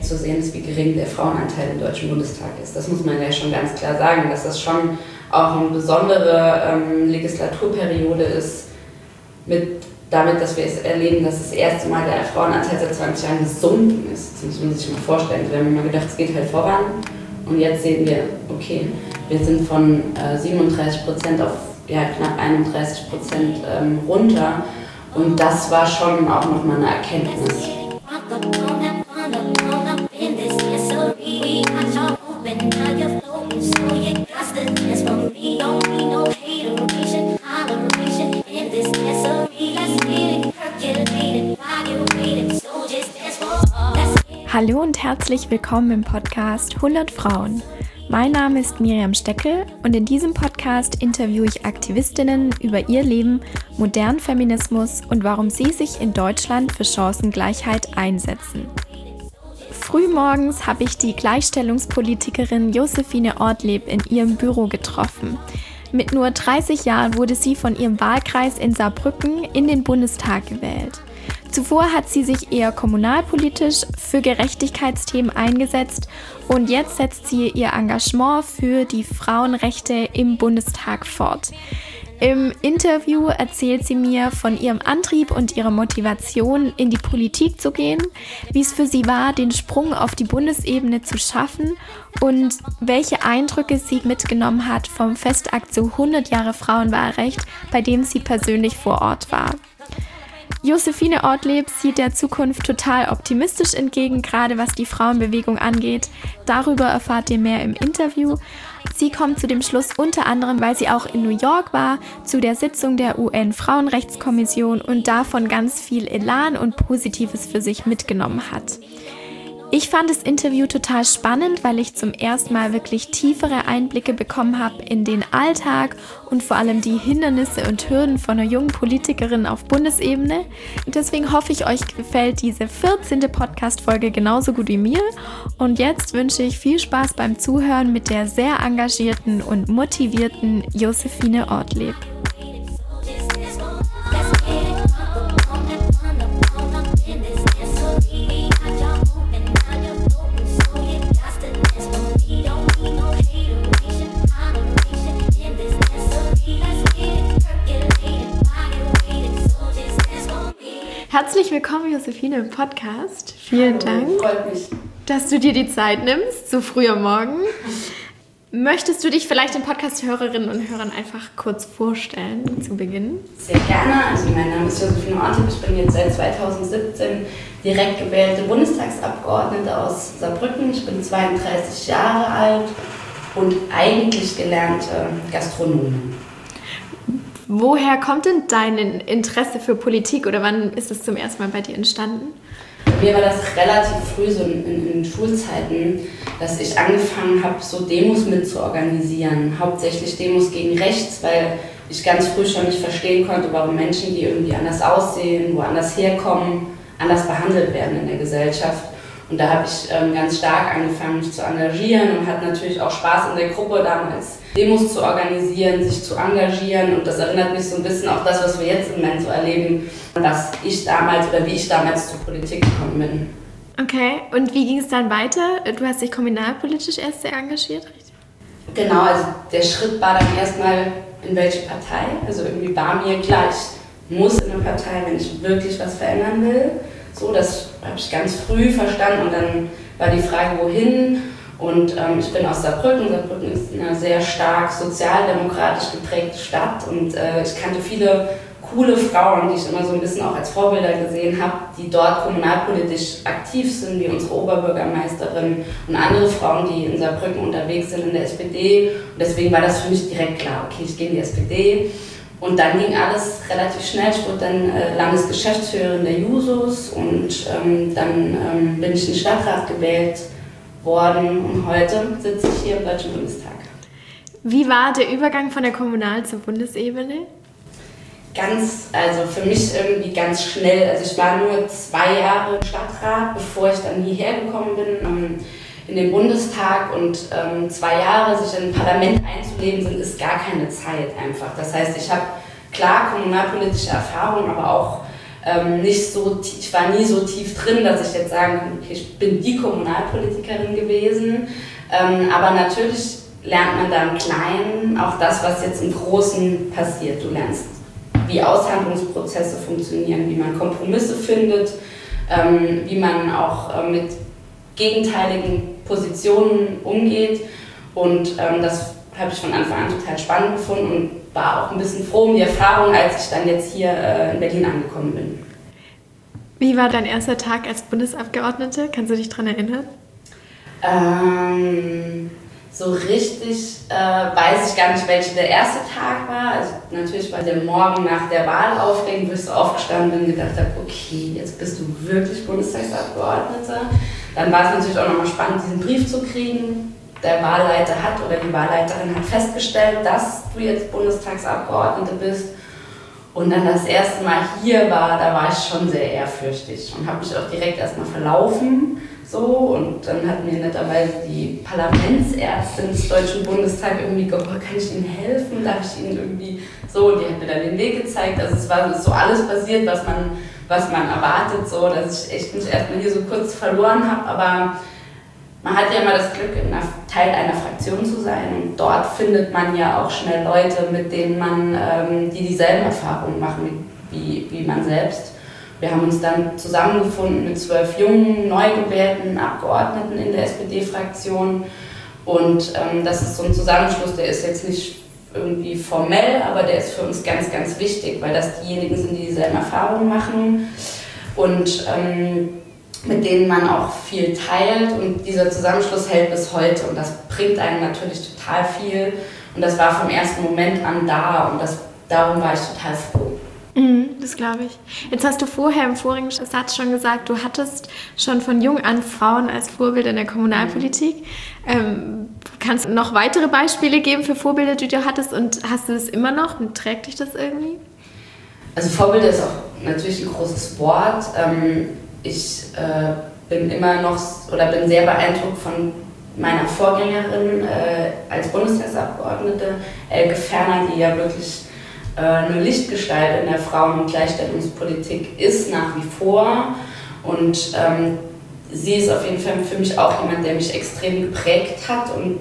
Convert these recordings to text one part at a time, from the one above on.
zu sehen ist, wie gering der Frauenanteil im Deutschen Bundestag ist. Das muss man ja schon ganz klar sagen, dass das schon auch eine besondere Legislaturperiode ist, damit, dass wir es erleben, dass das erste Mal der Frauenanteil seit 20 Jahren gesunken ist. Das muss man sich mal vorstellen. Wir haben immer gedacht, es geht halt voran. Und jetzt sehen wir, okay, wir sind von 37% auf knapp 31% runter. Und das war schon auch nochmal eine Erkenntnis. Hallo und herzlich willkommen im Podcast 100 Frauen. Mein Name ist Miriam Steckel und in diesem Podcast interviewe ich Aktivistinnen über ihr Leben, modernen Feminismus und warum sie sich in Deutschland für Chancengleichheit einsetzen. Frühmorgens habe ich die Gleichstellungspolitikerin Josephine Ortlieb in ihrem Büro getroffen. Mit nur 30 Jahren wurde sie von ihrem Wahlkreis in Saarbrücken in den Bundestag gewählt. Zuvor hat sie sich eher kommunalpolitisch für Gerechtigkeitsthemen eingesetzt und jetzt setzt sie ihr Engagement für die Frauenrechte im Bundestag fort. Im Interview erzählt sie mir von ihrem Antrieb und ihrer Motivation, in die Politik zu gehen, wie es für sie war, den Sprung auf die Bundesebene zu schaffen und welche Eindrücke sie mitgenommen hat vom Festakt zu 100 Jahre Frauenwahlrecht, bei dem sie persönlich vor Ort war. Josephine Ortlieb sieht der Zukunft total optimistisch entgegen, gerade was die Frauenbewegung angeht. Darüber erfahrt ihr mehr im Interview. Sie kommt zu dem Schluss unter anderem, weil sie auch in New York war, zu der Sitzung der UN-Frauenrechtskommission und davon ganz viel Elan und Positives für sich mitgenommen hat. Ich fand das Interview total spannend, weil ich zum ersten Mal wirklich tiefere Einblicke bekommen habe in den Alltag und vor allem die Hindernisse und Hürden von einer jungen Politikerin auf Bundesebene. Und deswegen hoffe ich, euch gefällt diese 14. Podcast-Folge genauso gut wie mir. Und jetzt wünsche ich viel Spaß beim Zuhören mit der sehr engagierten und motivierten Josephine Ortlieb. Herzlich willkommen, Josephine, im Podcast. Vielen Dank, Freut mich, dass du dir die Zeit nimmst, so früh am Morgen. Möchtest du dich vielleicht den Podcast-Hörerinnen und Hörern einfach kurz vorstellen zu Beginn? Sehr gerne. Also mein Name ist Josephine Ortlieb. Ich bin jetzt seit 2017 direkt gewählte Bundestagsabgeordnete aus Saarbrücken. Ich bin 32 Jahre alt und eigentlich gelernte Gastronomin. Woher kommt denn dein Interesse für Politik oder wann ist es zum ersten Mal bei dir entstanden? Bei mir war das relativ früh, so in Schulzeiten, dass ich angefangen habe, so Demos mitzuorganisieren. Hauptsächlich Demos gegen rechts, weil ich ganz früh schon nicht verstehen konnte, warum Menschen, die irgendwie anders aussehen, woanders herkommen, anders behandelt werden in der Gesellschaft. Und da habe ich ganz stark angefangen, mich zu engagieren und hatte natürlich auch Spaß in der Gruppe damals, Demos zu organisieren, sich zu engagieren. Und das erinnert mich so ein bisschen auch das, was wir jetzt im Moment so erleben, dass ich damals oder wie ich damals zur Politik gekommen bin. Okay, und wie ging es dann weiter? Du hast dich kommunalpolitisch erst sehr engagiert, richtig? Genau, also der Schritt war dann erstmal, in welche Partei. Also irgendwie war mir klar, ich muss in eine Partei, wenn ich wirklich was verändern will. So, das habe ich ganz früh verstanden und dann war die Frage, wohin. Und ich bin aus Saarbrücken. Saarbrücken ist eine sehr stark sozialdemokratisch geprägte Stadt und ich kannte viele coole Frauen, die ich immer so ein bisschen auch als Vorbilder gesehen habe, die dort kommunalpolitisch aktiv sind, wie unsere Oberbürgermeisterin und andere Frauen, die in Saarbrücken unterwegs sind in der SPD. Und deswegen war das für mich direkt klar, okay, ich gehe in die SPD. Und dann ging alles relativ schnell. Ich wurde dann Landesgeschäftsführerin der Jusos und dann bin ich in den Stadtrat gewählt worden und heute sitze ich hier im Deutschen Bundestag. Wie war der Übergang von der Kommunal- zur Bundesebene? Also für mich irgendwie ganz schnell. Also ich war nur 2 Jahre im Stadtrat, bevor ich dann hierher gekommen bin in den Bundestag und 2 Jahre sich in ein Parlament einzuleben ist gar keine Zeit einfach. Das heißt, ich habe klar kommunalpolitische Erfahrung, aber auch ich war nie so tief drin, dass ich jetzt sagen kann, okay, ich bin die Kommunalpolitikerin gewesen. Aber natürlich lernt man da im Kleinen auch das, was jetzt im Großen passiert. Du lernst, wie Aushandlungsprozesse funktionieren, wie man Kompromisse findet, wie man auch mit gegenteiligen Positionen umgeht. Und das habe ich von Anfang an total spannend gefunden und war auch ein bisschen froh um die Erfahrung, als ich dann jetzt hier in Berlin angekommen bin. Wie war dein erster Tag als Bundesabgeordnete? Kannst du dich daran erinnern? So richtig weiß ich gar nicht, welcher der erste Tag war. Also natürlich war der Morgen nach der Wahl aufregend, wo ich so aufgestanden bin und gedacht habe, okay, jetzt bist du wirklich Bundestagsabgeordnete. Dann war es natürlich auch nochmal spannend, diesen Brief zu kriegen. Der Wahlleiter oder die Wahlleiterin hat festgestellt, dass du jetzt Bundestagsabgeordnete bist. Und dann das erste Mal hier war, da war ich schon sehr ehrfürchtig und habe mich auch direkt erstmal verlaufen. So, und dann hat mir netterweise die Parlamentsärztin des Deutschen Bundestags irgendwie gefragt, kann ich Ihnen helfen? Darf ich Ihnen irgendwie so? Und die hat mir dann den Weg gezeigt. Also es war so alles passiert, was man erwartet, so, dass ich echt mich erstmal hier so kurz verloren habe. Aber man hat ja immer das Glück, Teil einer Fraktion zu sein. Und dort findet man ja auch schnell Leute, mit denen man, die dieselben Erfahrungen machen wie man selbst. Wir haben uns dann zusammengefunden mit 12 jungen, neu gewählten Abgeordneten in der SPD-Fraktion. Und das ist so ein Zusammenschluss, der ist jetzt nicht irgendwie formell, aber der ist für uns ganz, ganz wichtig, weil das diejenigen sind, die dieselben Erfahrungen machen und mit denen man auch viel teilt. Und dieser Zusammenschluss hält bis heute und das bringt einem natürlich total viel. Und das war vom ersten Moment an da und darum war ich total froh. Das glaube ich. Jetzt hast du vorher im vorigen Satz schon gesagt, du hattest schon von jung an Frauen als Vorbild in der Kommunalpolitik. Kannst du noch weitere Beispiele geben für Vorbilder, die du hattest und hast du das immer noch und trägt dich das irgendwie? Also Vorbilder ist auch natürlich ein großes Wort. Ich bin immer noch oder bin sehr beeindruckt von meiner Vorgängerin als Bundestagsabgeordnete, Elke Ferner, die ja wirklich eine Lichtgestalt in der Frauen- und Gleichstellungspolitik ist nach wie vor und sie ist auf jeden Fall für mich auch jemand, der mich extrem geprägt hat und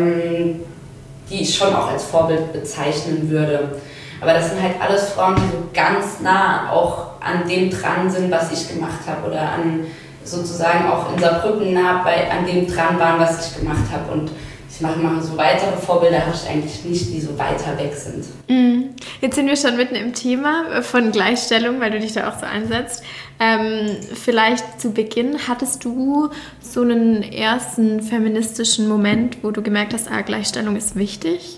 die ich schon auch als Vorbild bezeichnen würde. Aber das sind halt alles Frauen, die so ganz nah auch an dem dran sind, was ich gemacht habe oder an sozusagen auch in Saarbrücken nah an dem dran waren, was ich gemacht habe. Und ich mache so weitere Vorbilder, habe ich eigentlich nicht, die so weiter weg sind. Jetzt sind wir schon mitten im Thema von Gleichstellung, weil du dich da auch so einsetzt. Vielleicht zu Beginn, hattest du so einen ersten feministischen Moment, wo du gemerkt hast, Gleichstellung ist wichtig?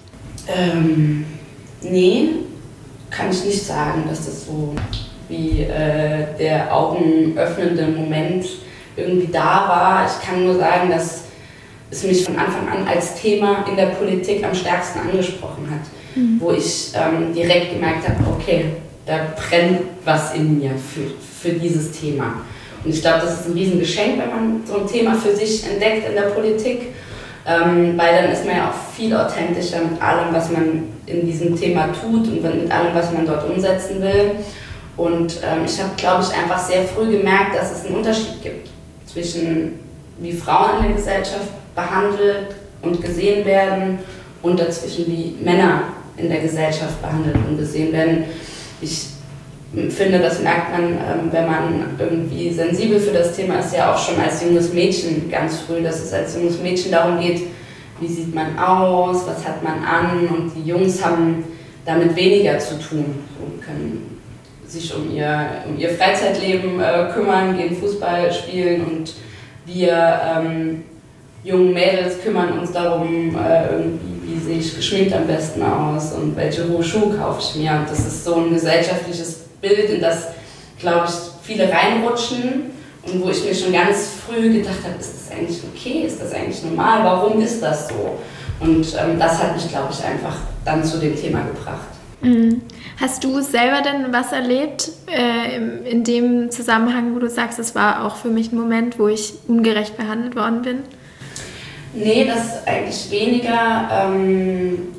Nee, kann ich nicht sagen, dass das so wie der augenöffnende Moment irgendwie da war. Ich kann nur sagen, dass es mich von Anfang an als Thema in der Politik am stärksten angesprochen hat, wo ich direkt gemerkt habe, okay, da brennt was in mir für dieses Thema. Und ich glaube, das ist ein Riesengeschenk, wenn man so ein Thema für sich entdeckt in der Politik, weil dann ist man ja auch viel authentischer mit allem, was man in diesem Thema tut und mit allem, was man dort umsetzen will. Und ich habe, glaube ich, einfach sehr früh gemerkt, dass es einen Unterschied gibt zwischen wie Frauen in der Gesellschaft behandelt und gesehen werden und dazwischen wie Männer in der Gesellschaft behandelt und gesehen werden. Ich finde, das merkt man, wenn man irgendwie sensibel für das Thema ist, ja auch schon als junges Mädchen ganz früh, dass es als junges Mädchen darum geht, wie sieht man aus, was hat man an, und die Jungs haben damit weniger zu tun und können sich um ihr Freizeitleben kümmern, gehen Fußball spielen, und wir jungen Mädels kümmern uns darum, wie sehe ich geschminkt am besten aus und welche hohe Schuhe kaufe ich mir. Und das ist so ein gesellschaftliches Bild, in das, glaube ich, viele reinrutschen und wo ich mir schon ganz früh gedacht habe, ist das eigentlich okay, ist das eigentlich normal, warum ist das so? Und das hat mich, glaube ich, einfach dann zu dem Thema gebracht. Hast du selber denn was erlebt in dem Zusammenhang, wo du sagst, es war auch für mich ein Moment, wo ich ungerecht behandelt worden bin? Nee, das eigentlich weniger.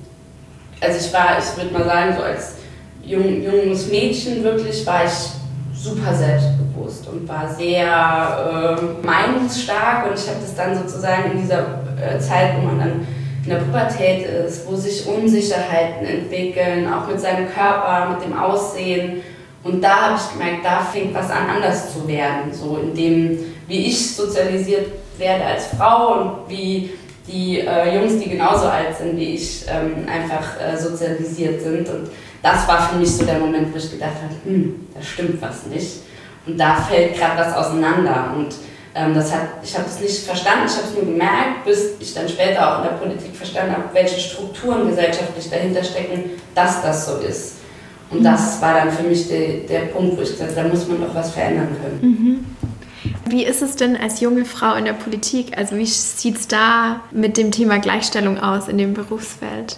Also ich würde mal sagen, so als junges Mädchen wirklich war ich super selbstbewusst und war sehr meinungsstark, und ich habe das dann sozusagen in dieser Zeit, wo man dann in der Pubertät ist, wo sich Unsicherheiten entwickeln, auch mit seinem Körper, mit dem Aussehen, und da habe ich gemerkt, da fängt was an, anders zu werden, so in dem, wie ich sozialisiert werde als Frau und wie die Jungs, die genauso alt sind wie ich, einfach sozialisiert sind. Und das war für mich so der Moment, wo ich gedacht habe, da stimmt was nicht. Und da fällt gerade was auseinander. Und ich habe das nicht verstanden, ich habe es nur gemerkt, bis ich dann später auch in der Politik verstanden habe, welche Strukturen gesellschaftlich dahinter stecken, dass das so ist. Und das war dann für mich der Punkt, wo ich gesagt habe, da muss man doch was verändern können. Mhm. Wie ist es denn als junge Frau in der Politik? Also wie sieht es da mit dem Thema Gleichstellung aus in dem Berufsfeld?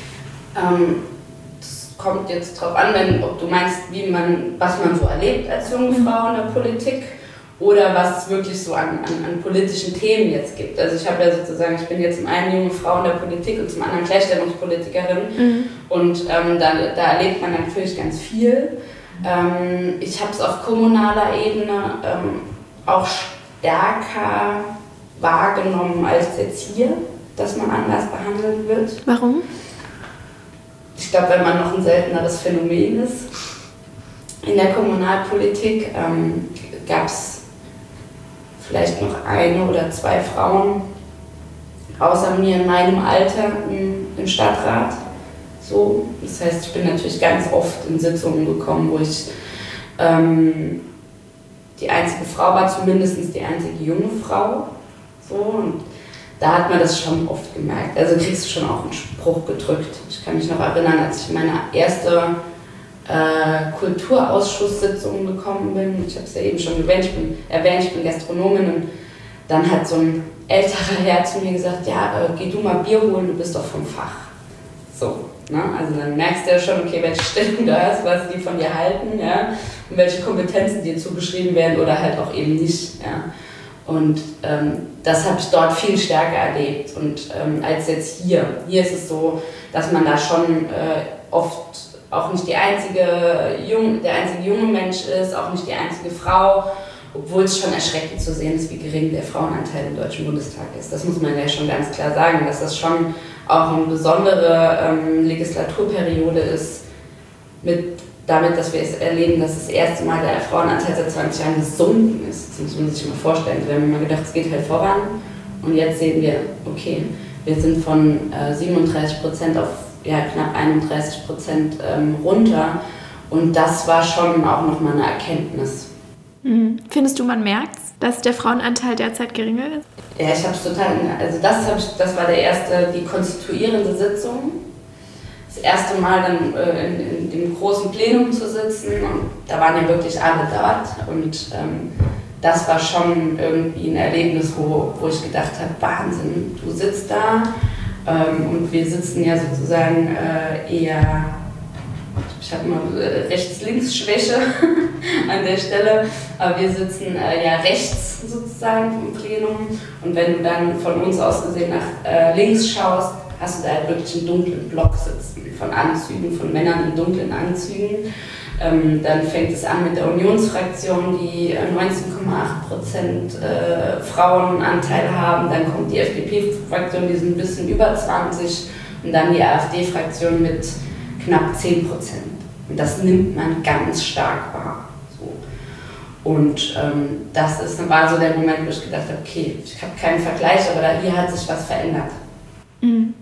Das kommt jetzt drauf an, ob du meinst, was man so erlebt als junge Frau in der Politik oder was es wirklich so an politischen Themen jetzt gibt. Also ich bin jetzt zum einen junge Frau in der Politik und zum anderen Gleichstellungspolitikerin, und da erlebt man natürlich ganz viel. Ich habe es auf kommunaler Ebene auch stärker wahrgenommen als jetzt hier, dass man anders behandelt wird. Warum? Ich glaube, wenn man noch ein selteneres Phänomen ist. In der Kommunalpolitik gab es vielleicht noch 1 oder 2 Frauen, außer mir in meinem Alter im Stadtrat. So, das heißt, ich bin natürlich ganz oft in Sitzungen gekommen, wo ich die einzige Frau war, zumindest die einzige junge Frau. So, und da hat man das schon oft gemerkt. Also kriegst du schon auch einen Spruch gedrückt. Ich kann mich noch erinnern, als ich in meine erste Kulturausschusssitzung gekommen bin. Ich habe es ja eben schon erwähnt, ich bin Gastronomin, und dann hat so ein älterer Herr zu mir gesagt, ja, geh du mal Bier holen, du bist doch vom Fach. So, ne? Also dann merkst du ja schon, okay, welche Stellung du hast, was die von dir halten, ja? Und welche Kompetenzen dir zugeschrieben werden oder halt auch eben nicht. Ja? Und das habe ich dort viel stärker erlebt, und als jetzt hier. Hier ist es so, dass man da schon oft auch nicht der einzige junge Mensch ist, auch nicht die einzige Frau, obwohl es schon erschreckend zu sehen ist, wie gering der Frauenanteil im Deutschen Bundestag ist. Das muss man ja schon ganz klar sagen, dass das schon auch eine besondere Legislaturperiode ist, damit, dass wir es erleben, dass das erste Mal der Frauenanteil seit 20 Jahren gesunken ist. Das muss man sich mal vorstellen. Wir haben immer gedacht, es geht halt voran, und jetzt sehen wir, okay, wir sind von 37% auf knapp 31% runter, und das war schon auch nochmal eine Erkenntnis. Findest du, man merkt, dass der Frauenanteil derzeit geringer ist? Ja, ich habe es total, also das war die konstituierende Sitzung. Das erste Mal dann in dem großen Plenum zu sitzen, und da waren ja wirklich alle dort, und das war schon irgendwie ein Erlebnis, wo ich gedacht habe, Wahnsinn, du sitzt da, und wir sitzen ja sozusagen eher, ich habe immer Rechts-Links-Schwäche an der Stelle, aber wir sitzen ja rechts sozusagen vom Plenum, und wenn du dann von uns aus gesehen nach links schaust, hast du da halt wirklich einen dunklen Block sitzen, von Anzügen, von Männern in dunklen Anzügen. Dann fängt es an mit der Unionsfraktion, die 19,8% Frauenanteil haben. Dann kommt die FDP-Fraktion, die sind ein bisschen über 20%. Und dann die AfD-Fraktion mit knapp 10%. Und das nimmt man ganz stark wahr. So. Und das war so der Moment, wo ich gedacht habe, okay, ich habe keinen Vergleich, aber hier hat sich was verändert. Mhm.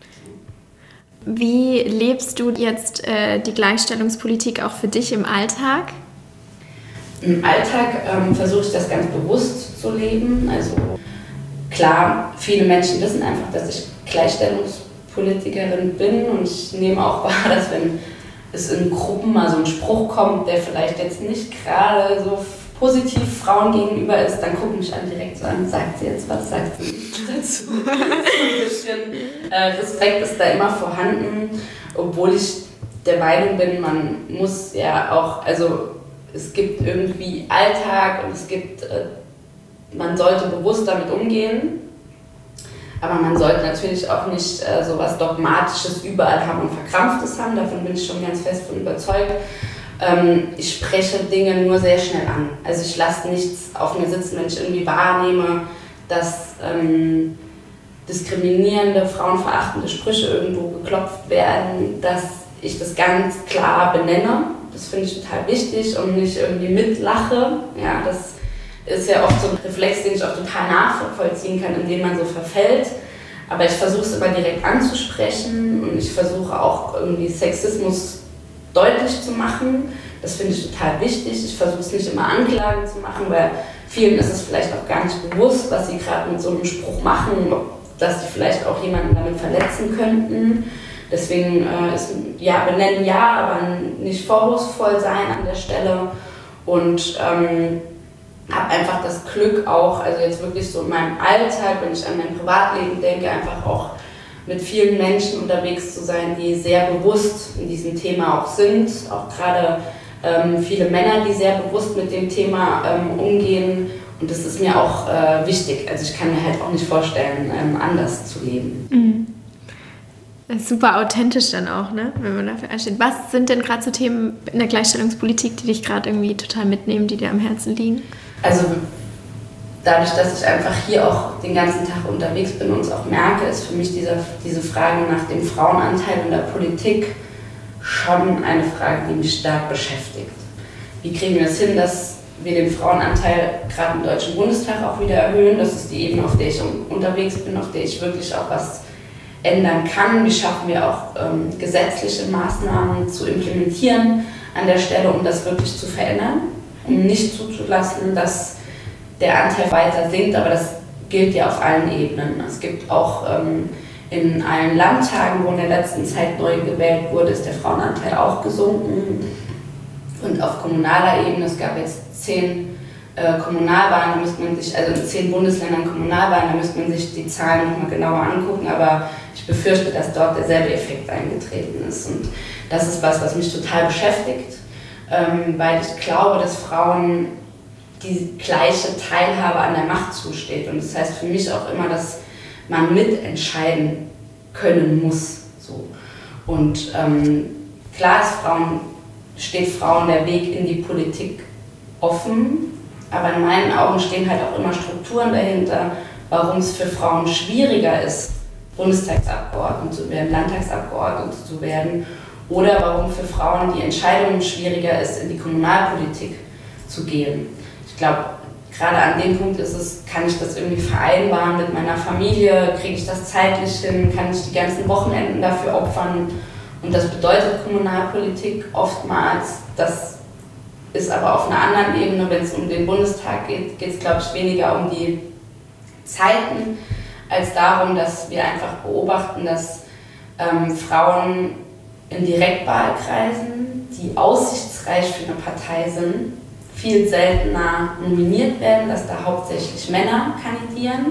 Wie lebst du jetzt die Gleichstellungspolitik auch für dich im Alltag? Im Alltag versuche ich das ganz bewusst zu leben. Also klar, viele Menschen wissen einfach, dass ich Gleichstellungspolitikerin bin, und ich nehme auch wahr, dass wenn es in Gruppen mal so ein Spruch kommt, der vielleicht jetzt nicht gerade so positiv Frauen gegenüber ist, dann guckt mich an direkt so an, sagt sie jetzt was, sagt sie nicht dazu. So ein bisschen Respekt ist da immer vorhanden, obwohl ich der Meinung bin, man muss ja auch, also es gibt irgendwie Alltag, und man sollte bewusst damit umgehen, aber man sollte natürlich auch nicht so was Dogmatisches überall haben und Verkrampftes haben, davon bin ich schon ganz fest von überzeugt. Ich spreche Dinge nur sehr schnell an. Also ich lasse nichts auf mir sitzen, wenn ich irgendwie wahrnehme, dass diskriminierende, frauenverachtende Sprüche irgendwo geklopft werden, dass ich das ganz klar benenne. Das finde ich total wichtig und nicht irgendwie mitlache. Ja, das ist ja oft so ein Reflex, den ich auch total nachvollziehen kann, in dem man so verfällt. Aber ich versuche es immer direkt anzusprechen und ich versuche auch irgendwie Sexismus deutlich zu machen. Das finde ich total wichtig. Ich versuche es nicht immer Anklagen zu machen, weil vielen ist es vielleicht auch gar nicht bewusst, was sie gerade mit so einem Spruch machen, dass sie vielleicht auch jemanden damit verletzen könnten. Deswegen benennen ja, aber nicht vorwurfsvoll sein an der Stelle. Und habe einfach das Glück auch, also jetzt wirklich so in meinem Alltag, wenn ich an mein Privatleben denke, einfach auch mit vielen Menschen unterwegs zu sein, die sehr bewusst in diesem Thema auch sind. Auch gerade viele Männer, die sehr bewusst mit dem Thema umgehen. Und das ist mir auch wichtig. Also ich kann mir halt auch nicht vorstellen, anders zu leben. Mhm. Das ist super authentisch dann auch, ne? Wenn man dafür einsteht. Was sind denn gerade so Themen in der Gleichstellungspolitik, die dich gerade irgendwie total mitnehmen, die dir am Herzen liegen? Also dadurch, dass ich einfach hier auch den ganzen Tag unterwegs bin und es auch merke, ist für mich diese Frage nach dem Frauenanteil in der Politik schon eine Frage, die mich stark beschäftigt. Wie kriegen wir es hin, dass wir den Frauenanteil gerade im Deutschen Bundestag auch wieder erhöhen? Das ist die Ebene, auf der ich unterwegs bin, auf der ich wirklich auch was ändern kann. Wie schaffen wir auch gesetzliche Maßnahmen zu implementieren an der Stelle, um das wirklich zu verändern, um nicht zuzulassen, dass der Anteil weiter sinkt, aber das gilt ja auf allen Ebenen. Es gibt auch in allen Landtagen, wo in der letzten Zeit neu gewählt wurde, ist der Frauenanteil auch gesunken. Und auf kommunaler Ebene, es gab jetzt 10 Kommunalwahlen, da müsste man sich, also in 10 Bundesländern Kommunalwahlen, da müsste man sich die Zahlen nochmal genauer angucken, aber ich befürchte, dass dort derselbe Effekt eingetreten ist. Und das ist was mich total beschäftigt, weil ich glaube, dass Frauen die gleiche Teilhabe an der Macht zusteht. Und das heißt für mich auch immer, dass man mitentscheiden können muss. So. Und klar steht Frauen der Weg in die Politik offen, aber in meinen Augen stehen halt auch immer Strukturen dahinter, warum es für Frauen schwieriger ist, Bundestagsabgeordnete zu werden, Landtagsabgeordnete zu werden, oder warum für Frauen die Entscheidung schwieriger ist, in die Kommunalpolitik zu gehen. Ich glaube, gerade an dem Punkt kann ich das irgendwie vereinbaren mit meiner Familie, kriege ich das zeitlich hin, kann ich die ganzen Wochenenden dafür opfern. Und das bedeutet Kommunalpolitik oftmals, das ist aber auf einer anderen Ebene, wenn es um den Bundestag geht, geht es, glaube ich, weniger um die Zeiten, als darum, dass wir einfach beobachten, dass Frauen in Direktwahlkreisen, die aussichtsreich für eine Partei sind, viel seltener nominiert werden, dass da hauptsächlich Männer kandidieren.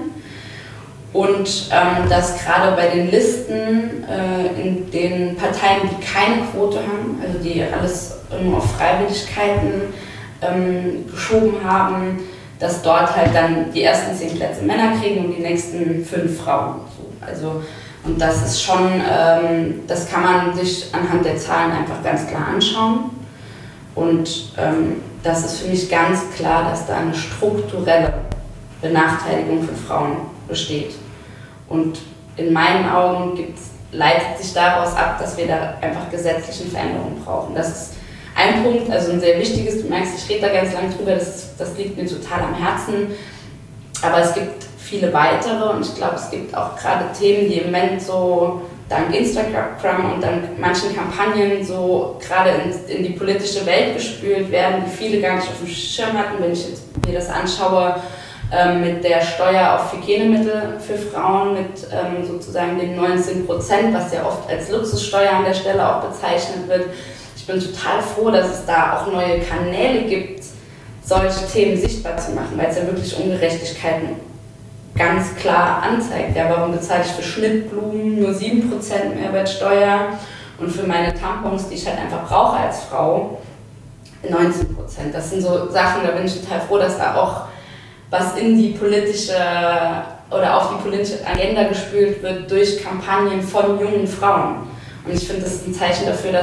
Und dass gerade bei den Listen in den Parteien, die keine Quote haben, also die alles nur auf Freiwilligkeiten geschoben haben, dass dort halt dann die ersten 10 Plätze Männer kriegen und die nächsten 5 Frauen. So. Also, und das ist schon, das kann man sich anhand der Zahlen einfach ganz klar anschauen. Und das ist für mich ganz klar, dass da eine strukturelle Benachteiligung für Frauen besteht. Und in meinen Augen leitet sich daraus ab, dass wir da einfach gesetzliche Veränderungen brauchen. Das ist ein Punkt, also ein sehr wichtiges, du merkst, ich rede da ganz lange drüber, das liegt mir total am Herzen. Aber es gibt viele weitere und ich glaube, es gibt auch gerade Themen, die im Moment so dank Instagram und dank manchen Kampagnen so gerade in die politische Welt gespült werden, die viele gar nicht auf dem Schirm hatten. Wenn ich jetzt mir das anschaue, mit der Steuer auf Hygienemittel für Frauen, mit sozusagen den 19%, was ja oft als Luxussteuer an der Stelle auch bezeichnet wird. Ich bin total froh, dass es da auch neue Kanäle gibt, solche Themen sichtbar zu machen, weil es ja wirklich Ungerechtigkeiten ganz klar anzeigt. Ja, warum bezahle ich für Schnittblumen nur 7% Mehrwertsteuer und für meine Tampons, die ich halt einfach brauche als Frau, 19%. Das sind so Sachen, da bin ich total froh, dass da auch was in die politische oder auf die politische Agenda gespült wird durch Kampagnen von jungen Frauen. Und ich finde, das ist ein Zeichen dafür, dass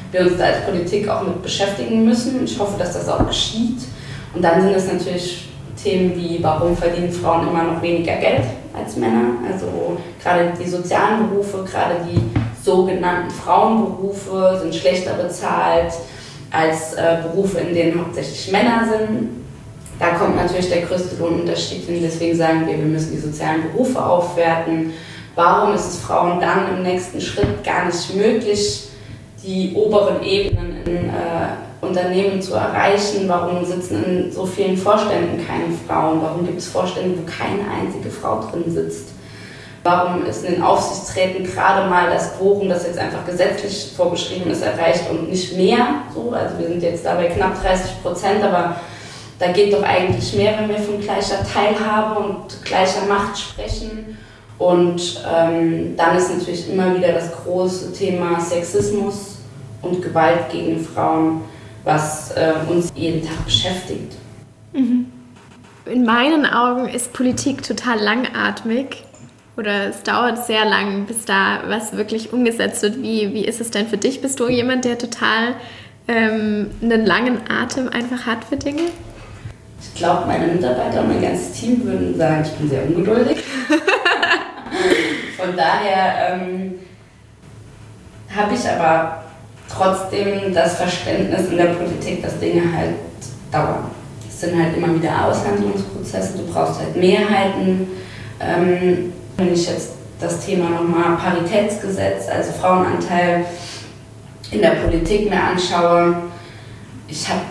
wir uns da als Politik auch mit beschäftigen müssen. Ich hoffe, dass das auch geschieht. Und dann sind es natürlich Themen wie, warum verdienen Frauen immer noch weniger Geld als Männer? Also gerade die sozialen Berufe, gerade die sogenannten Frauenberufe sind schlechter bezahlt als Berufe, in denen hauptsächlich Männer sind. Da kommt natürlich der größte Lohnunterschied hin, deswegen sagen wir müssen die sozialen Berufe aufwerten. Warum ist es Frauen dann im nächsten Schritt gar nicht möglich, die oberen Ebenen in Unternehmen zu erreichen? Warum sitzen in so vielen Vorständen keine Frauen? Warum gibt es Vorstände, wo keine einzige Frau drin sitzt? Warum ist in den Aufsichtsräten gerade mal das Quorum, das jetzt einfach gesetzlich vorgeschrieben ist, erreicht und nicht mehr? So, also wir sind jetzt da bei knapp 30%, aber da geht doch eigentlich mehr, wenn wir von gleicher Teilhabe und gleicher Macht sprechen. Und dann ist natürlich immer wieder das große Thema Sexismus und Gewalt gegen Frauen, was uns jeden Tag beschäftigt. In meinen Augen ist Politik total langatmig. Oder es dauert sehr lang, bis da was wirklich umgesetzt wird. Wie ist es denn für dich? Bist du jemand, der total einen langen Atem einfach hat für Dinge? Ich glaube, meine Mitarbeiter und mein ganzes Team würden sagen, ich bin sehr ungeduldig. Von daher habe ich aber trotzdem das Verständnis in der Politik, dass Dinge halt dauern. Es sind halt immer wieder Aushandlungsprozesse, du brauchst halt Mehrheiten. Wenn ich jetzt das Thema nochmal Paritätsgesetz, also Frauenanteil in der Politik mir anschaue, ich habe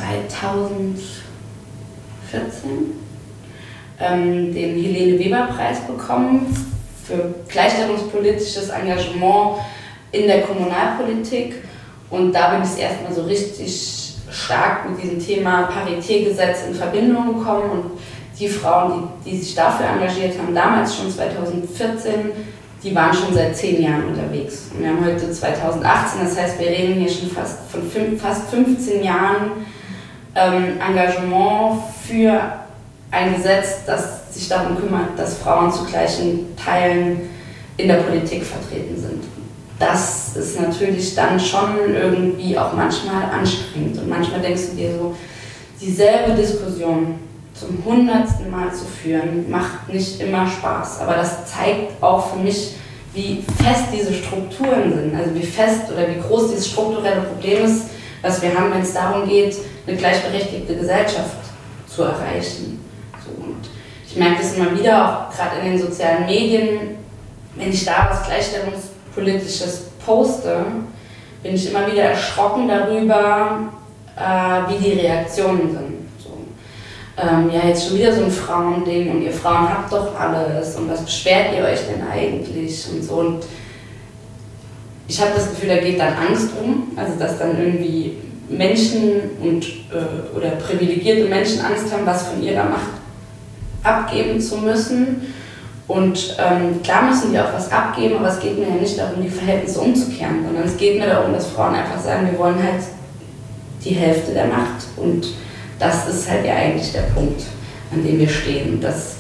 2014 den Helene-Weber-Preis bekommen für gleichstellungspolitisches Engagement in der Kommunalpolitik. Und da bin ich erstmal so richtig stark mit diesem Thema Paritätsgesetz in Verbindung gekommen. Und die Frauen, die sich dafür engagiert haben, damals schon 2014, die waren schon seit 10 Jahren unterwegs. Und wir haben heute 2018, das heißt, wir reden hier schon von fast 15 Jahren Engagement für ein Gesetz, das sich darum kümmert, dass Frauen zu gleichen Teilen in der Politik vertreten sind. Das ist natürlich dann schon irgendwie auch manchmal anstrengend. Und manchmal denkst du dir so, dieselbe Diskussion zum 100. Mal zu führen, macht nicht immer Spaß. Aber das zeigt auch für mich, wie fest diese Strukturen sind. Also wie fest oder wie groß dieses strukturelle Problem ist, was wir haben, wenn es darum geht, eine gleichberechtigte Gesellschaft zu erreichen. So, und ich merke das immer wieder, auch gerade in den sozialen Medien, wenn ich da was Gleichstellungspolitisches poste, bin ich immer wieder erschrocken darüber, wie die Reaktionen sind. Ja, jetzt schon wieder so ein Frauending und ihr Frauen habt doch alles und was beschwert ihr euch denn eigentlich und so. Und ich habe das Gefühl, da geht dann Angst um, also dass dann irgendwie Menschen oder privilegierte Menschen Angst haben, was von ihrer Macht abgeben zu müssen. Und klar müssen die auch was abgeben, aber es geht mir ja nicht darum, die Verhältnisse umzukehren, sondern es geht mir darum, dass Frauen einfach sagen, wir wollen halt die Hälfte der Macht. Und das ist halt ja eigentlich der Punkt, an dem wir stehen. Das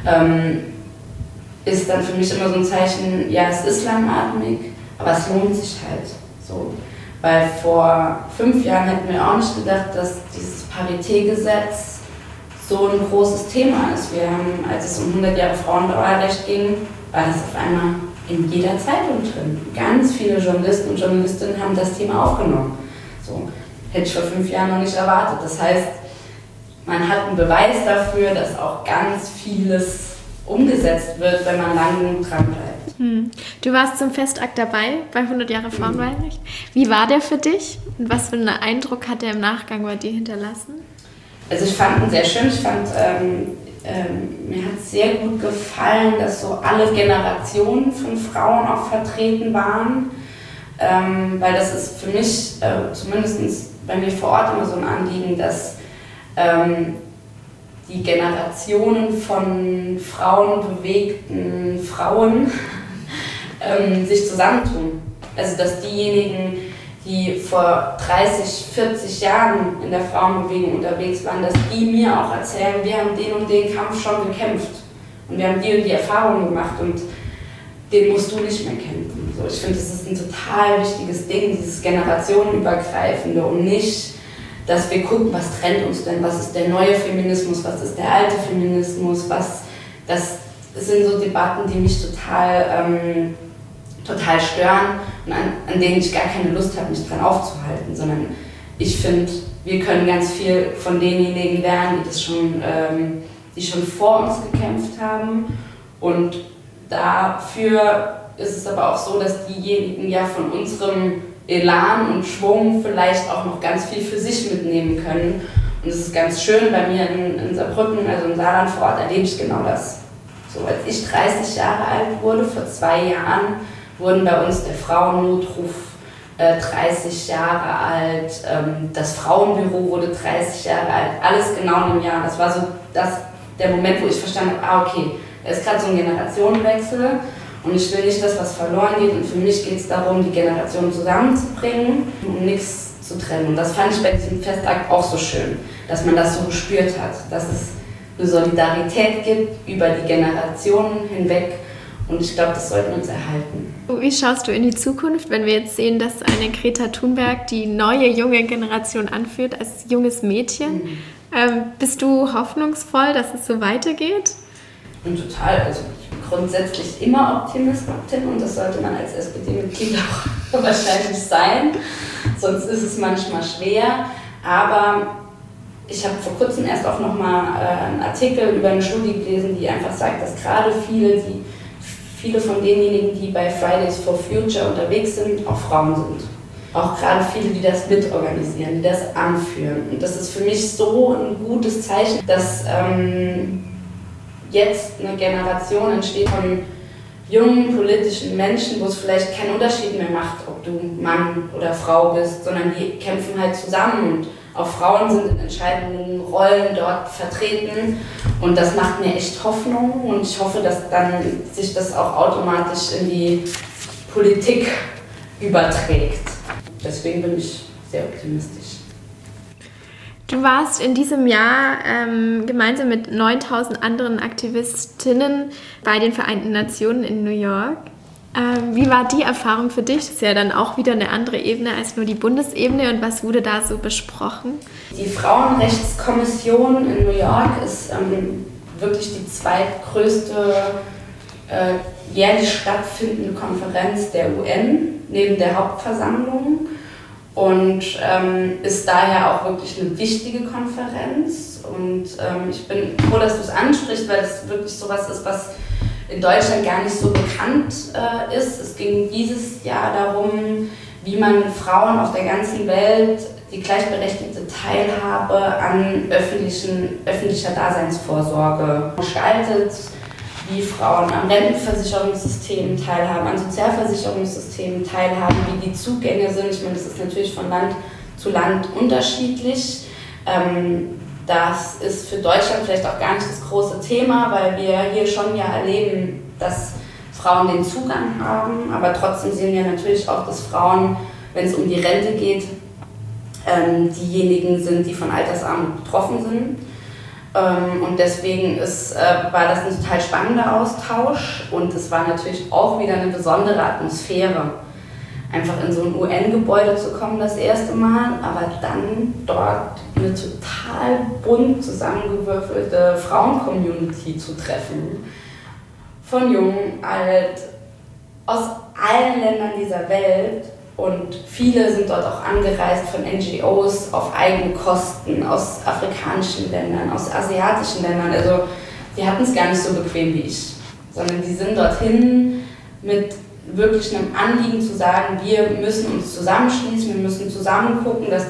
ist dann für mich immer so ein Zeichen, ja, es ist langatmig, aber es lohnt sich halt so. Weil vor 5 Jahren hätten wir auch nicht gedacht, dass dieses Paritätsgesetz so ein großes Thema ist. Wir haben, als es um 100 Jahre Frauenwahlrecht ging, war das auf einmal in jeder Zeitung drin. Ganz viele Journalisten und Journalistinnen haben das Thema aufgenommen. So, hätte ich vor 5 Jahren noch nicht erwartet. Das heißt, man hat einen Beweis dafür, dass auch ganz vieles umgesetzt wird, wenn man lange genug dran bleibt. Du warst zum Festakt dabei bei 100 Jahre Frauenwahlrecht. Wie war der für dich und was für einen Eindruck hat der im Nachgang bei dir hinterlassen? Also ich fand ihn sehr schön. Ich fand, mir hat es sehr gut gefallen, dass so alle Generationen von Frauen auch vertreten waren, weil das ist für mich, zumindest bei mir vor Ort, immer so ein Anliegen, dass die Generationen von frauenbewegten Frauen sich zusammentun. Also dass diejenigen, die vor 30, 40 Jahren in der Frauenbewegung unterwegs waren, dass die mir auch erzählen, wir haben den und den Kampf schon gekämpft und wir haben die und die Erfahrungen gemacht. Und den musst du nicht mehr kämpfen. So, ich finde, das ist ein total wichtiges Ding, dieses generationenübergreifende und nicht, dass wir gucken, was trennt uns denn, was ist der neue Feminismus, was ist der alte Feminismus, das sind so Debatten, die mich total stören und an denen ich gar keine Lust habe, mich dran aufzuhalten, sondern ich finde, wir können ganz viel von denjenigen lernen, die schon vor uns gekämpft haben, und dafür ist es aber auch so, dass diejenigen ja von unserem Elan und Schwung vielleicht auch noch ganz viel für sich mitnehmen können. Und es ist ganz schön, bei mir in Saarbrücken, also im Saarland vor Ort, erlebe ich genau das. So, als ich 30 Jahre alt wurde, vor 2 Jahren, wurden bei uns der Frauennotruf 30 Jahre alt, das Frauenbüro wurde 30 Jahre alt, alles genau in einem Jahr. Das war so der Moment, wo ich verstanden habe, okay, da ist gerade so ein Generationenwechsel und ich will nicht, dass was verloren geht, und für mich geht es darum, die Generationen zusammenzubringen und nichts zu trennen. Und das fand ich bei diesem Festakt auch so schön, dass man das so gespürt hat, dass es eine Solidarität gibt über die Generationen hinweg, und ich glaube, das sollten wir uns erhalten. Wie schaust du in die Zukunft, wenn wir jetzt sehen, dass eine Greta Thunberg die neue junge Generation anführt als junges Mädchen? Bist du hoffnungsvoll, dass es so weitergeht? Ich bin total, also ich bin grundsätzlich immer Optimistin, und das sollte man als SPD-Mitglied auch wahrscheinlich sein, sonst ist es manchmal schwer. Aber ich habe vor kurzem erst auch nochmal einen Artikel über eine Studie gelesen, die einfach sagt, dass gerade viele von denjenigen, die bei Fridays for Future unterwegs sind, auch Frauen sind. Auch gerade viele, die das mitorganisieren, die das anführen. Und das ist für mich so ein gutes Zeichen, dass jetzt eine Generation entsteht von jungen politischen Menschen, wo es vielleicht keinen Unterschied mehr macht, ob du Mann oder Frau bist, sondern die kämpfen halt zusammen, und auch Frauen sind in entscheidenden Rollen dort vertreten, und das macht mir echt Hoffnung, und ich hoffe, dass dann sich das auch automatisch in die Politik überträgt. Deswegen bin ich sehr optimistisch. Du warst in diesem Jahr gemeinsam mit 9000 anderen Aktivistinnen bei den Vereinten Nationen in New York. Wie war die Erfahrung für dich? Das ist ja dann auch wieder eine andere Ebene als nur die Bundesebene. Und was wurde da so besprochen? Die Frauenrechtskommission in New York ist wirklich die zweitgrößte jährlich stattfindende Konferenz der UN neben der Hauptversammlung. Und ist daher auch wirklich eine wichtige Konferenz. Und ich bin froh, dass du es ansprichst, weil es wirklich sowas ist, was in Deutschland gar nicht so bekannt ist. Es ging dieses Jahr darum, wie man Frauen auf der ganzen Welt die gleichberechtigte Teilhabe an öffentlicher Daseinsvorsorge gestaltet, wie Frauen am Rentenversicherungssystem teilhaben, an Sozialversicherungssystemen teilhaben, wie die Zugänge sind. Ich meine, das ist natürlich von Land zu Land unterschiedlich. Das ist für Deutschland vielleicht auch gar nicht das große Thema, weil wir hier schon ja erleben, dass Frauen den Zugang haben, aber trotzdem sehen wir natürlich auch, dass Frauen, wenn es um die Rente geht, diejenigen sind, die von Altersarmut betroffen sind. Und deswegen war das ein total spannender Austausch, und es war natürlich auch wieder eine besondere Atmosphäre, einfach in so ein UN-Gebäude zu kommen das erste Mal, aber dann dort eine total bunt zusammengewürfelte Frauen-Community zu treffen. Von jung, alt, aus allen Ländern dieser Welt, und viele sind dort auch angereist von NGOs auf eigene Kosten, aus afrikanischen Ländern, aus asiatischen Ländern. Also die hatten es gar nicht so bequem wie ich, sondern die sind dorthin mit wirklich einem Anliegen zu sagen, wir müssen uns zusammenschließen, wir müssen zusammen gucken, dass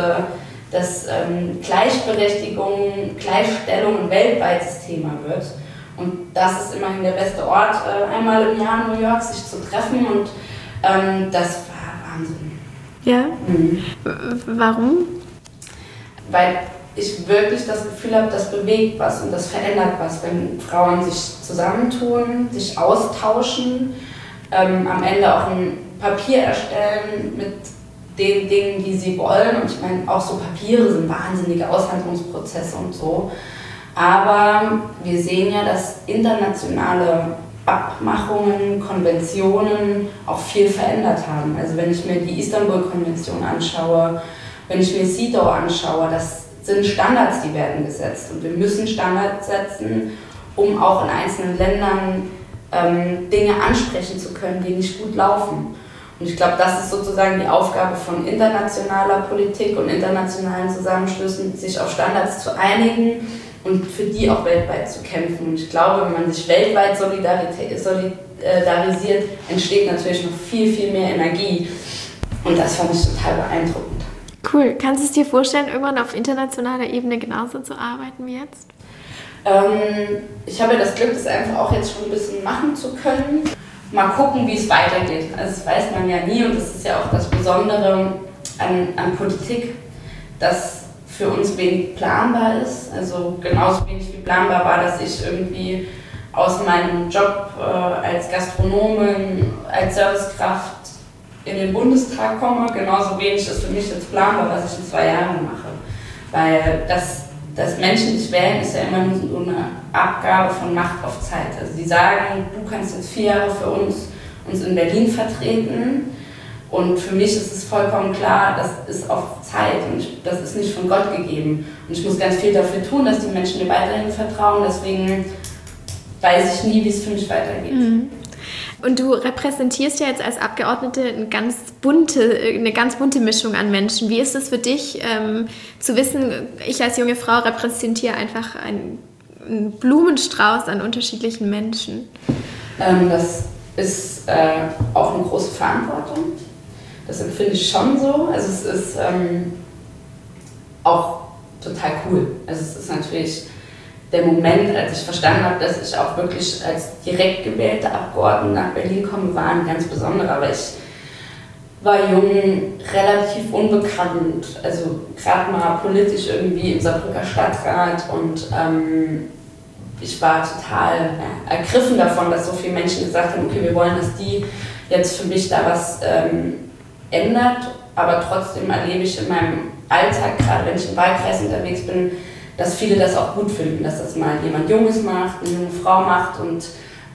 Gleichberechtigung, Gleichstellung ein weltweites Thema wird. Und das ist immerhin der beste Ort, einmal im Jahr in New York sich zu treffen, und das war Wahnsinn. Ja? Warum? Weil ich wirklich das Gefühl habe, das bewegt was und das verändert was, wenn Frauen sich zusammentun, sich austauschen, am Ende auch ein Papier erstellen mit den Dingen, die sie wollen. Und ich meine, auch so Papiere sind wahnsinnige Aushandlungsprozesse und so. Aber wir sehen ja, dass internationale Abmachungen, Konventionen auch viel verändert haben. Also wenn ich mir die Istanbul-Konvention anschaue, wenn ich mir CEDAW anschaue, das sind Standards, die werden gesetzt. Und wir müssen Standards setzen, um auch in einzelnen Ländern Dinge ansprechen zu können, die nicht gut laufen. Und ich glaube, das ist sozusagen die Aufgabe von internationaler Politik und internationalen Zusammenschlüssen, sich auf Standards zu einigen und für die auch weltweit zu kämpfen. Und ich glaube, wenn man sich weltweit solidarisiert, entsteht natürlich noch viel, viel mehr Energie. Und das fand ich total beeindruckend. Cool. Kannst du es dir vorstellen, irgendwann auf internationaler Ebene genauso zu arbeiten wie jetzt? Ich habe ja das Glück, das einfach auch jetzt schon ein bisschen machen zu können. Mal gucken, wie es weitergeht. Also das weiß man ja nie und das ist ja auch das Besondere an Politik, dass für uns wenig planbar ist. Also genauso wenig wie planbar war, dass ich irgendwie aus meinem Job als Gastronomin, als Servicekraft in den Bundestag komme. Genauso wenig ist für mich jetzt planbar, was ich in 2 Jahren mache. Weil das Menschen nicht wählen ist ja immer nur so eine Abgabe von Macht auf Zeit. Also die sagen, du kannst jetzt 4 Jahre für uns in Berlin vertreten. Und für mich ist es vollkommen klar, das ist auf Zeit und das ist nicht von Gott gegeben. Und ich muss ganz viel dafür tun, dass die Menschen mir weiterhin vertrauen. Deswegen weiß ich nie, wie es für mich weitergeht. Mhm. Und du repräsentierst ja jetzt als Abgeordnete eine ganz bunte Mischung an Menschen. Wie ist es für dich, zu wissen, ich als junge Frau repräsentiere einfach einen Blumenstrauß an unterschiedlichen Menschen? Das ist auch eine große Verantwortung. Das empfinde ich schon so. Also es ist auch total cool. Also es ist natürlich der Moment, als ich verstanden habe, dass ich auch wirklich als direkt gewählte Abgeordnete nach Berlin komme, war ein ganz besonderer. Aber ich war jung, relativ unbekannt, also gerade mal politisch irgendwie im Saarbrücker Stadtrat und ich war total ergriffen davon, dass so viele Menschen gesagt haben, okay, wir wollen, dass die jetzt für mich da was ändert, aber trotzdem erlebe ich in meinem Alltag, gerade wenn ich im Wahlkreis unterwegs bin, dass viele das auch gut finden, dass das mal jemand Junges macht, eine junge Frau macht und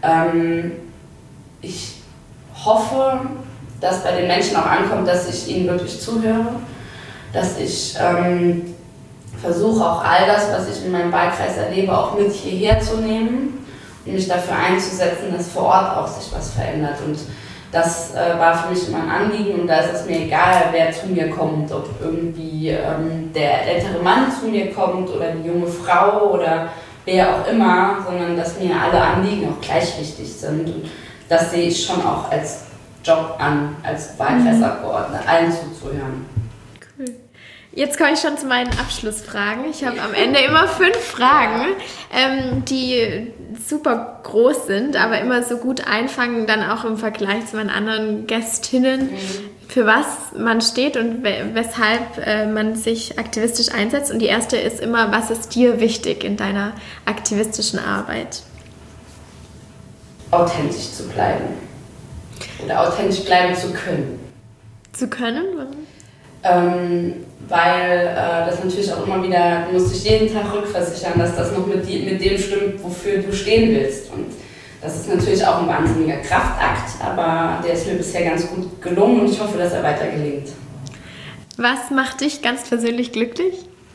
ich hoffe, dass bei den Menschen auch ankommt, dass ich ihnen wirklich zuhöre, dass ich versuche auch all das, was ich in meinem Wahlkreis erlebe, auch mit hierher zu nehmen und mich dafür einzusetzen, dass vor Ort auch sich was verändert. Und das war für mich immer ein Anliegen und da ist es mir egal, wer zu mir kommt, ob irgendwie der ältere Mann zu mir kommt oder die junge Frau oder wer auch immer, sondern dass mir alle Anliegen auch gleich wichtig sind. Und das sehe ich schon auch als Job an, als Wahlkreisabgeordnete, allen zuzuhören. Cool. Jetzt komme ich schon zu meinen Abschlussfragen. Ich habe am Ende immer 5 Fragen, die super groß sind, aber immer so gut einfangen, dann auch im Vergleich zu meinen anderen Gästinnen, für was man steht und weshalb man sich aktivistisch einsetzt. Und die erste ist immer, was ist dir wichtig in deiner aktivistischen Arbeit? Authentisch zu bleiben. Oder authentisch bleiben zu können. Zu können? Warum? Weil das natürlich auch immer wieder, du musst dich jeden Tag rückversichern, dass das noch mit dem stimmt, wofür du stehen willst. Und das ist natürlich auch ein wahnsinniger Kraftakt, aber der ist mir bisher ganz gut gelungen und ich hoffe, dass er weiter gelingt. Was macht dich ganz persönlich glücklich?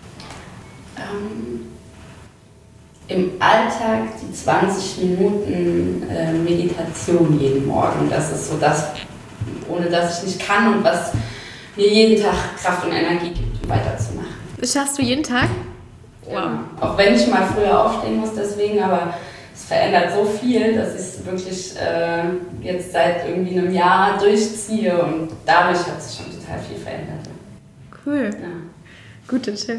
Im Alltag die 20 Minuten Meditation jeden Morgen. Das ist so das, ohne das ich nicht kann und was mir jeden Tag Kraft und Energie gibt, um weiterzumachen. Das schaffst du jeden Tag? Wow. Ja, auch wenn ich mal früher aufstehen muss deswegen, aber es verändert so viel, dass ich es wirklich jetzt seit irgendwie einem Jahr durchziehe und dadurch hat sich schon total viel verändert. Cool. Ja. Guter Tipp.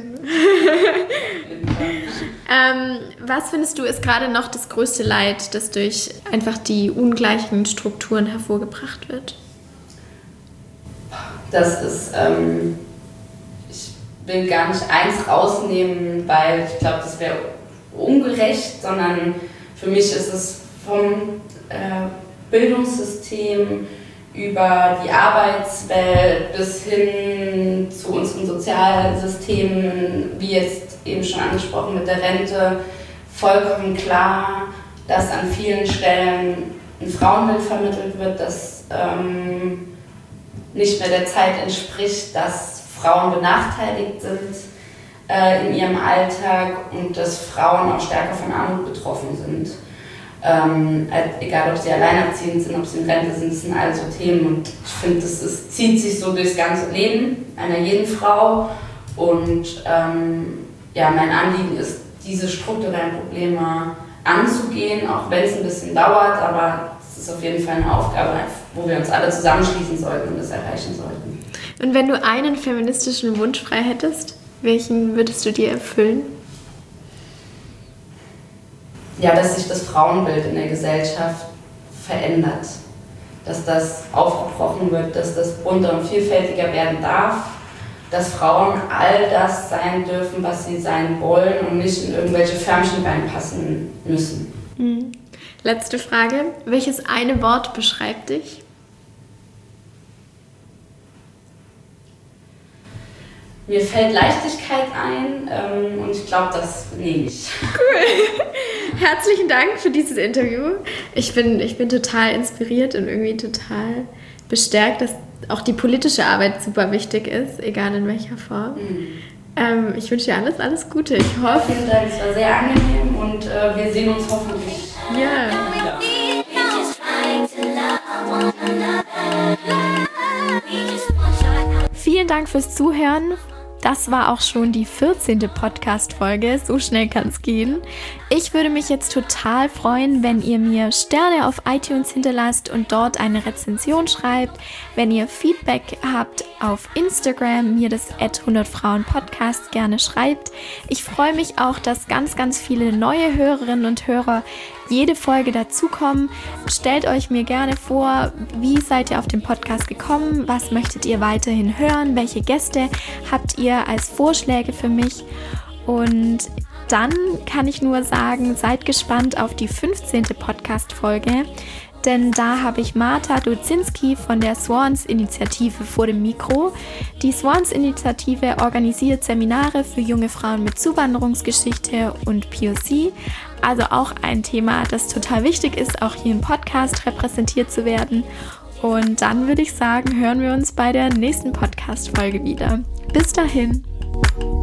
Was findest du ist gerade noch das größte Leid, das durch einfach die ungleichen Strukturen hervorgebracht wird? Das ist, ich will gar nicht eins rausnehmen, weil ich glaube, das wäre ungerecht, sondern für mich ist es vom Bildungssystem über die Arbeitswelt bis hin zu unseren Sozialsystemen, wie jetzt eben schon angesprochen mit der Rente, vollkommen klar, dass an vielen Stellen ein Frauenbild vermittelt wird, das nicht mehr der Zeit entspricht, dass Frauen benachteiligt sind in ihrem Alltag und dass Frauen auch stärker von Armut betroffen sind. Egal, ob sie alleinerziehend sind, ob sie in Rente sind, das sind all so Themen. Und ich finde, das zieht sich so durchs ganze Leben einer jeden Frau. Und mein Anliegen ist, diese strukturellen Probleme anzugehen, auch wenn es ein bisschen dauert, aber es ist auf jeden Fall eine Aufgabe, wo wir uns alle zusammenschließen sollten und das erreichen sollten. Und wenn du einen feministischen Wunsch frei hättest, welchen würdest du dir erfüllen? Ja, dass sich das Frauenbild in der Gesellschaft verändert, dass das aufgebrochen wird, dass das bunter und vielfältiger werden darf, dass Frauen all das sein dürfen, was sie sein wollen und nicht in irgendwelche Förmchen reinpassen müssen. Letzte Frage. Welches eine Wort beschreibt dich? Mir fällt Leichtigkeit ein und ich glaube, das nehme ich. Cool. Herzlichen Dank für dieses Interview. Ich bin total inspiriert und irgendwie total bestärkt, dass auch die politische Arbeit super wichtig ist, egal in welcher Form. Ich wünsche dir alles Gute. Ich hoffe. Vielen Dank, es war sehr angenehm und wir sehen uns hoffentlich. Ja. Vielen Dank fürs Zuhören. Das war auch schon die 14. Podcast-Folge. So schnell kann es gehen. Ich würde mich jetzt total freuen, wenn ihr mir Sterne auf iTunes hinterlasst und dort eine Rezension schreibt. Wenn ihr Feedback habt auf Instagram, mir das @100frauen-podcast gerne schreibt. Ich freue mich auch, dass ganz, ganz viele neue Hörerinnen und Hörer jede Folge dazukommen. Stellt euch mir gerne vor, wie seid ihr auf den Podcast gekommen? Was möchtet ihr weiterhin hören? Welche Gäste habt ihr als Vorschläge für mich? Und dann kann ich nur sagen, seid gespannt auf die 15. Podcast-Folge, denn da habe ich Marta Duzinski von der Swans-Initiative vor dem Mikro. Die Swans-Initiative organisiert Seminare für junge Frauen mit Zuwanderungsgeschichte und POC, also auch ein Thema, das total wichtig ist, auch hier im Podcast repräsentiert zu werden. Und dann würde ich sagen, hören wir uns bei der nächsten Podcast-Folge wieder. Bis dahin!